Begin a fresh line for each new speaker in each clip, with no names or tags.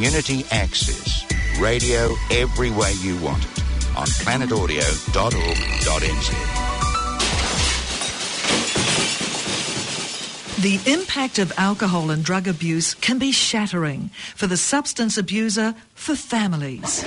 Community Access. Radio every way you want it on planetaudio.org.nz.
The impact of alcohol and drug abuse can be shattering for the substance abuser, for families.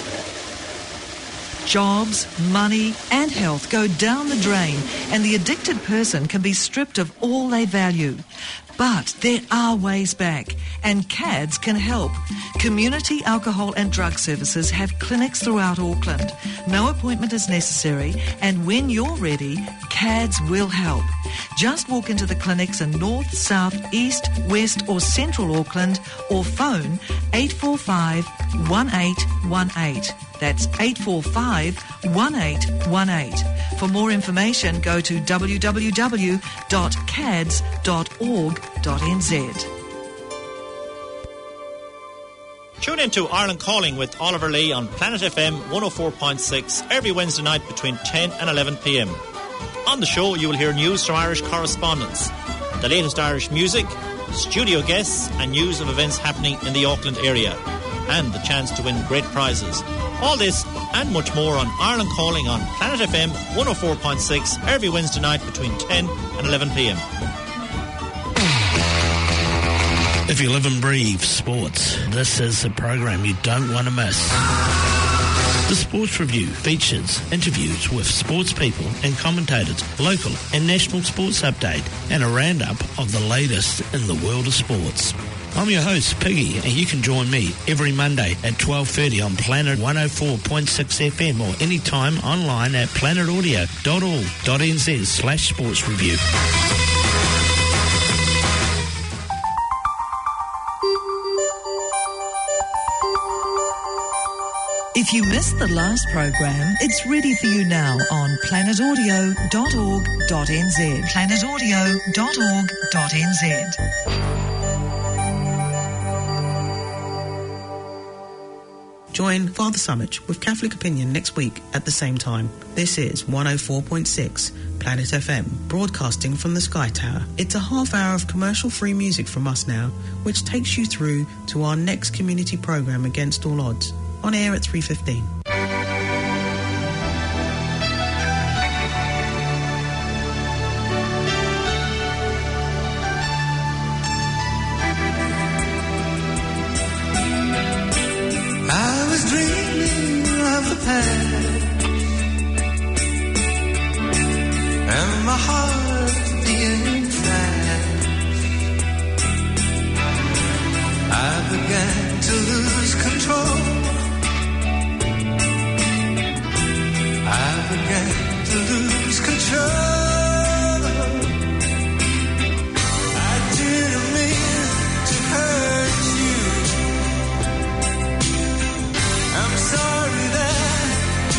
Jobs, money and health go down the drain and the addicted person can be stripped of all they value. But there are ways back and CADS can help. Community Alcohol and Drug Services have clinics throughout Auckland. No appointment is necessary and when you're ready, CADS will help. Just walk into the clinics in North, South, East, West or Central Auckland or phone 845 1818. That's 845-1818. For more information, go to www.cads.org.nz.
Tune into Ireland Calling with Oliver Lee on Planet FM 104.6 every Wednesday night between 10 and 11 p.m. On the show, you will hear news from Irish correspondents, the latest Irish music, studio guests and news of events happening in the Auckland area, and the chance to win great prizes. All this and much more on Ireland Calling on Planet FM 104.6 every Wednesday night between 10 and 11 p.m.
If you live and breathe sports, this is the program you don't want to miss. The Sports Review features interviews with sports people and commentators, local and national sports update, and a roundup of the latest in the world of sports. I'm your host, Piggy, and you can join me every Monday at 12:30 on Planet 104.6 FM or anytime online at planetaudio.org.nz/sports review.
If you missed the last program, it's ready for you now on planetaudio.org.nz. planetaudio.org.nz.
Join Father Summit with Catholic Opinion next week at the same time. This is 104.6 Planet FM, broadcasting from the Sky Tower. It's a half hour of commercial-free music from us now, which takes you through to our next community programme Against All Odds, on air at 3:15.
And my heart being fast, I began to lose control. I began to lose control. I didn't mean to hurt you. I'm sorry that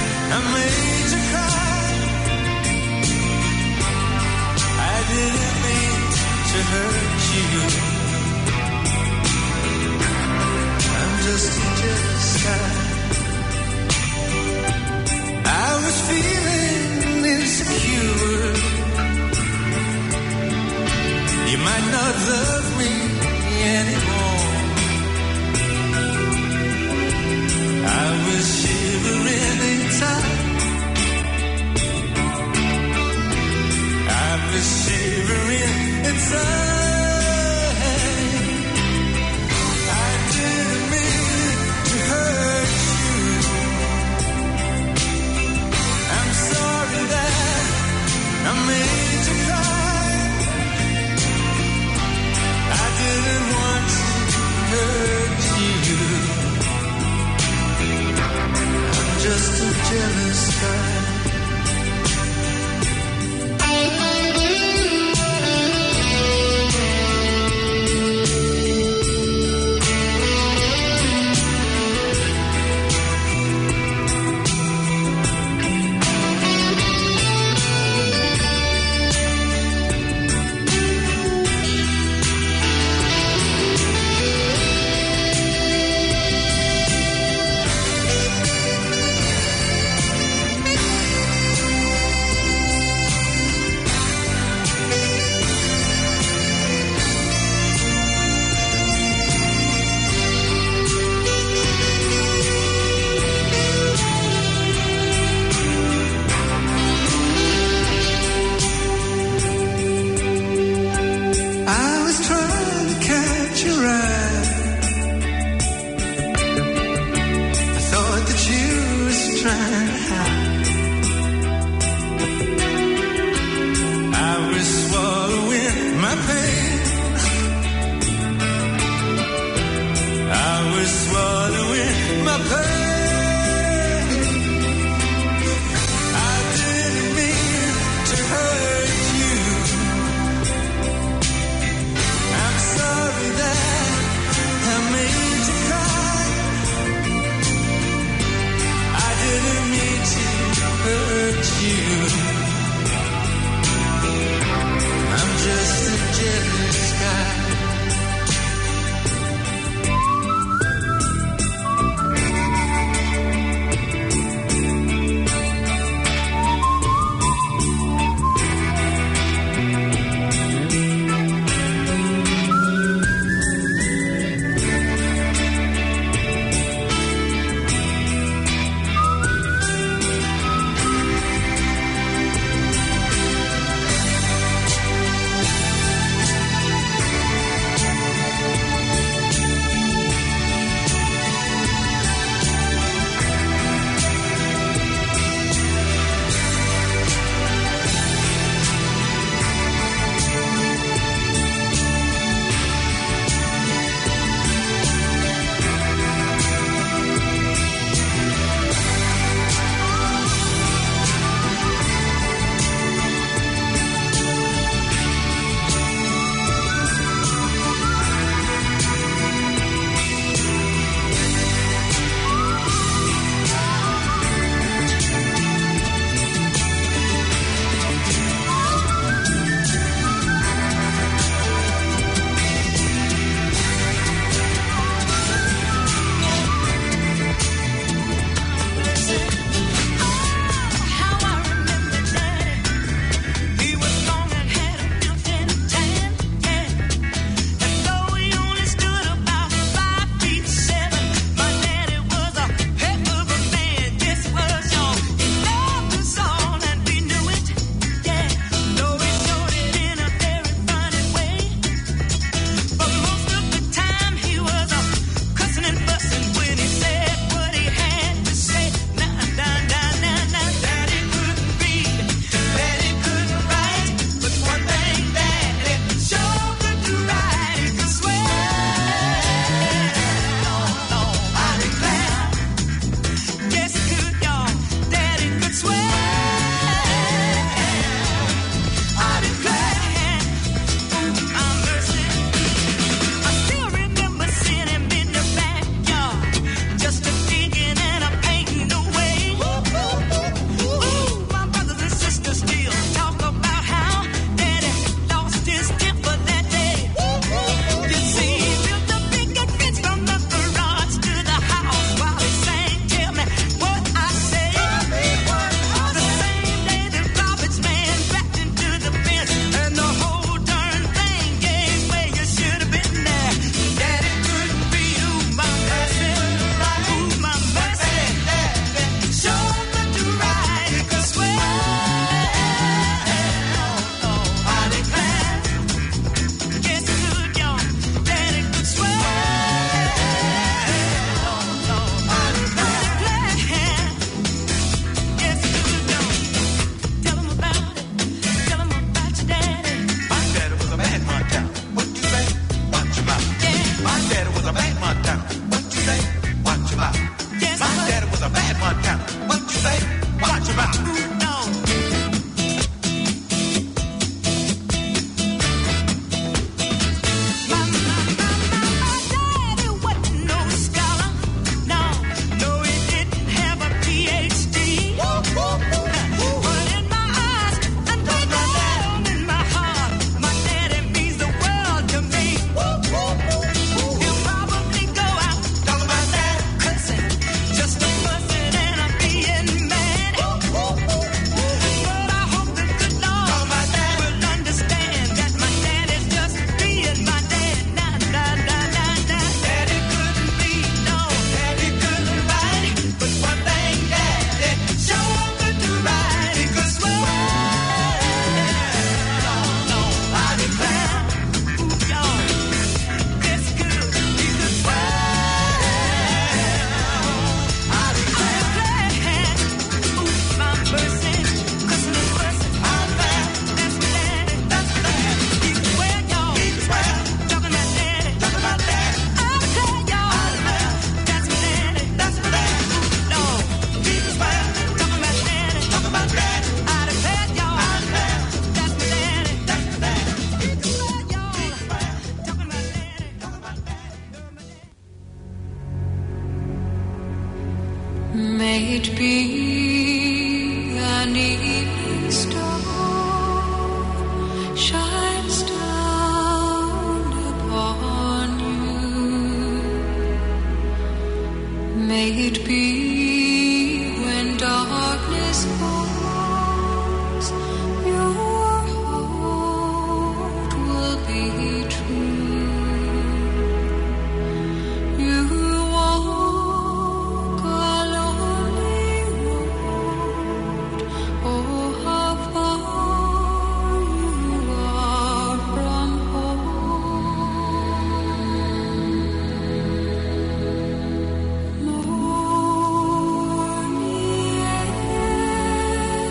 my pain. I didn't mean to hurt you. I'm sorry that I made you cry. I didn't mean to hurt you. I'm just a jealous guy.
May it be an evening star shines down upon you. May it be when darkness falls, your heart will be true. You walk a lonely road. Oh, how far you are from home. Morning air,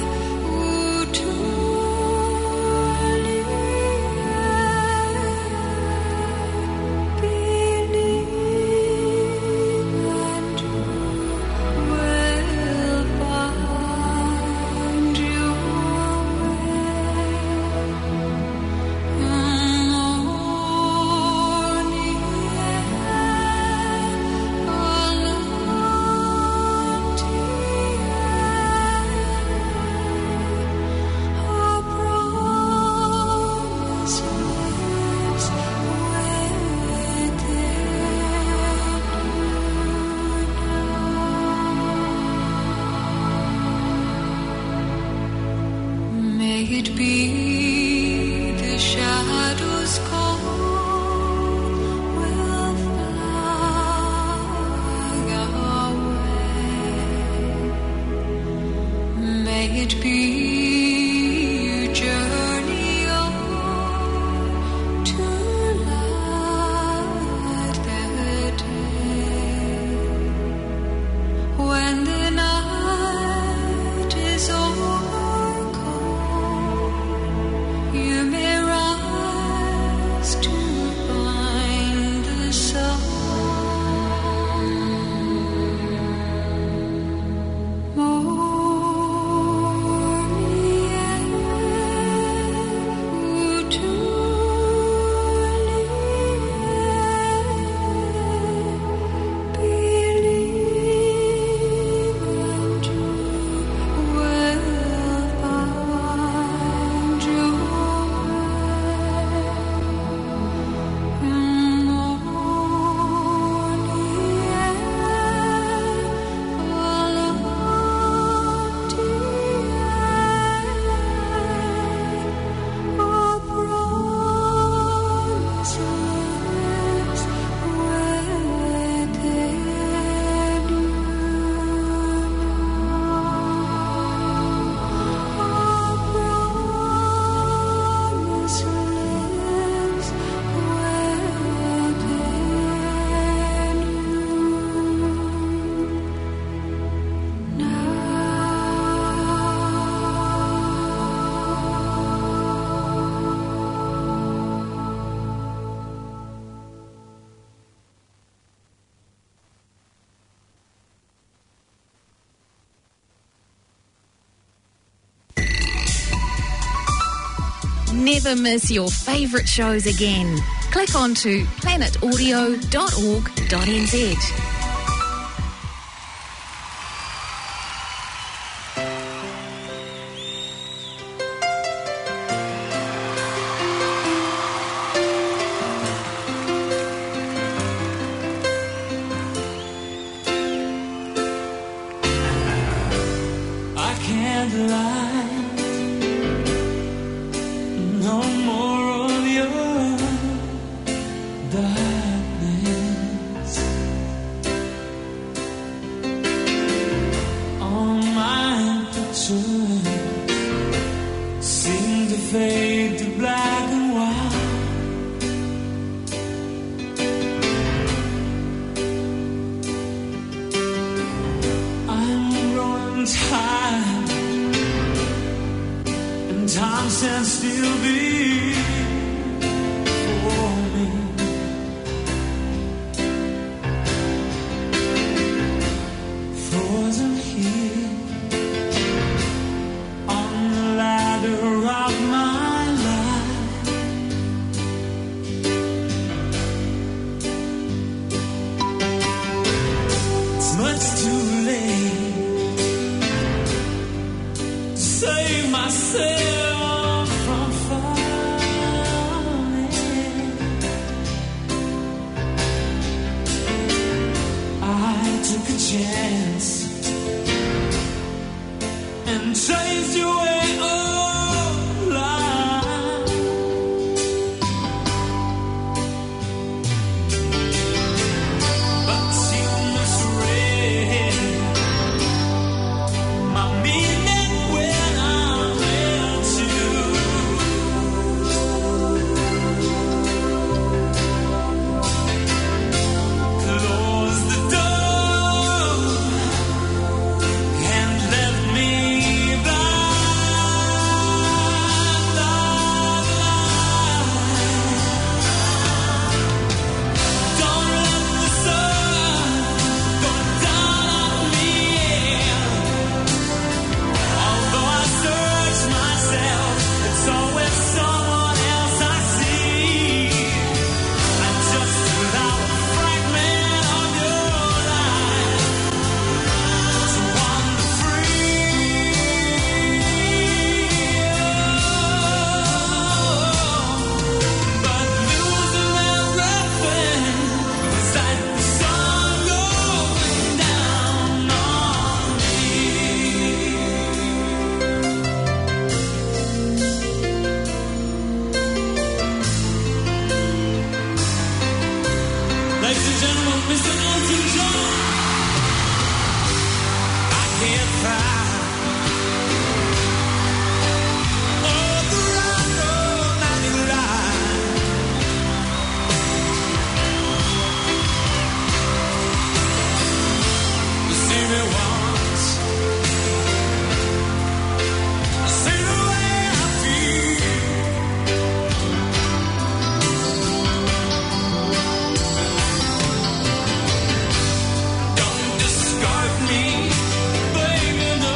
May it be the shadows call will fly away. May it be you journey on to light the day. When the night is overcome, you may rise to find the sun.
Never miss your favourite shows again. Click on to planetaudio.org.nz.
I can't lie. No more of your darkness. All my pictures seem to fade to black and white. I'm growing tired chance and chased your way all life. But you misread my meaning when I met you. Close the door and left me blind. Don't let the sun go down on me. Although I search myself, it's always someone else I see. I'm just another fragment of your life to wander free. But losing everything is like the sun going down on me. Ladies and gentlemen, Mr. Elton John. I can't find all the romantic line. You see me once, see the way I feel. Don't discard me, baby, no.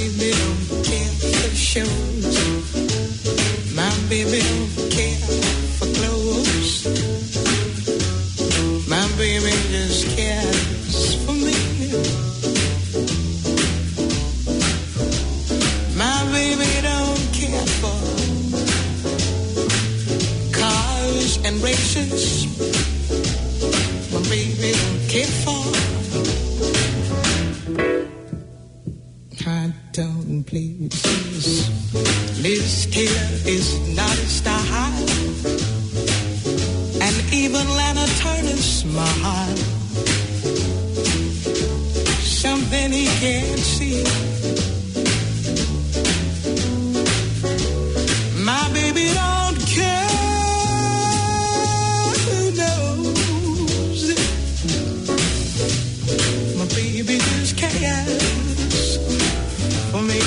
baby don't care for shows. My baby don't care for clothes. My baby just cares for me. My baby don't care for cars and races. My baby don't care for. I don't please. Liz Taylor is not a star, and even Lana Turner's smile. Something he can't see. My baby don't care. Who knows? My baby just cares for me.